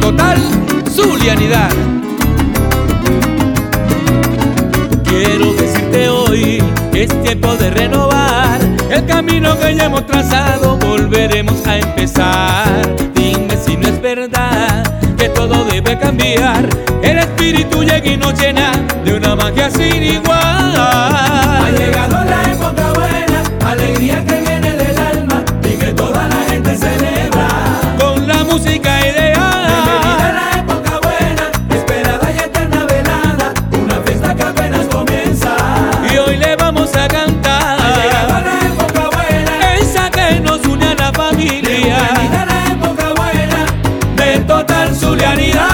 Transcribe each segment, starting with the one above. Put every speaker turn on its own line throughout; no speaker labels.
total zulianidad.
Quiero decirte hoy que es tiempo de renovar
El camino que ya hemos trazado,
volveremos a empezar. Dime si no es verdad que todo debe cambiar.
el espíritu llega y nos llena de una magia sin igual.
Ha llegado la época buena, alegría que viene del alma y que toda la gente celebra.
Con la música ideal.
Bienvenida a la época buena, esperada y eterna velada, una fiesta que apenas comienza.
Y hoy le vamos a cantar.
Ha llegado la época buena,
Esa que nos une a la familia.
bienvenida a la época buena,
De total zulianidad.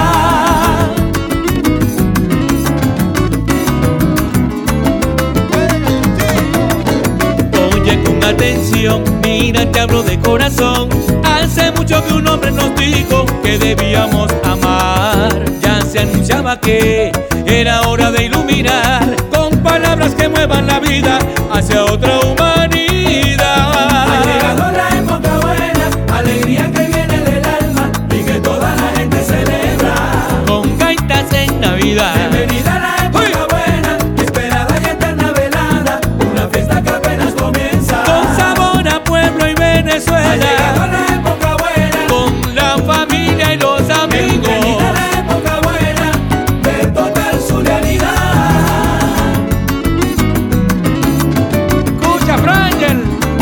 Oye con atención, mira, te hablo de corazón.
Hace mucho que un hombre nos dijo
Que debíamos amar. Ya se anunciaba que era hora de iluminar
con palabras que muevan la vida hacia otra humanidad.
ha llegado la época buena, alegría que viene del alma y que toda la gente celebra.
con gaitas en Navidad.
Bienvenida a la época buena, esperada y eterna velada, una fiesta que apenas comienza.
Con sabor a pueblo y
Ha llegado
Venezuela.
la época buena,
Con la familia y los amigos.
bienvenida a la época buena, de total zulianidad.
Escucha, Frangel.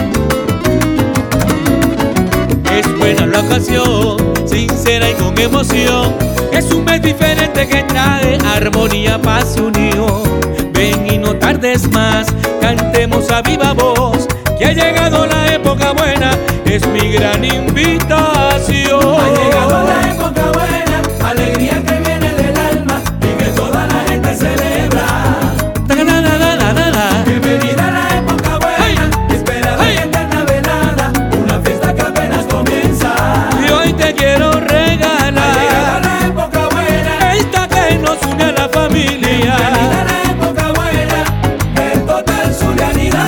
Es buena la ocasión, sincera y con emoción.
Es un mes diferente que trae
Armonía, paz y unión. Ven y no tardes más, cantemos a viva voz.
que ha llegado la época buena. Es mi gran invitación.
Ha llegado la época buena, alegría que viene del alma y que toda la gente celebra.
Ta-ra-ra-ra-ra-ra.
Bienvenida a la época buena, esperada y eterna velada, una fiesta que apenas comienza.
Y hoy te quiero
Ha llegado
regalar
la época buena,
esta que nos une a la familia.
bienvenida a la época buena, de total zulianidad.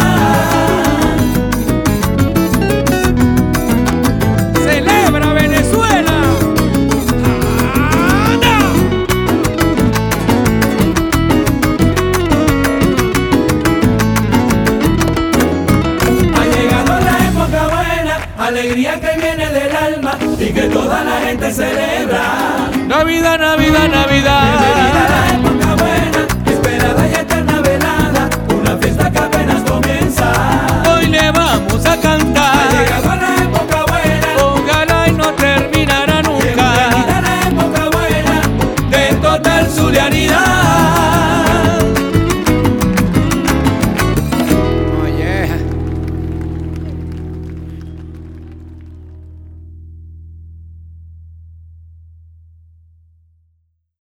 Celebra Venezuela. ¡Ana!
Ha llegado la época buena, alegría que viene del alma y que toda la gente celebra.
Navidad, Navidad,
Bienvenida a
Navidad.
la época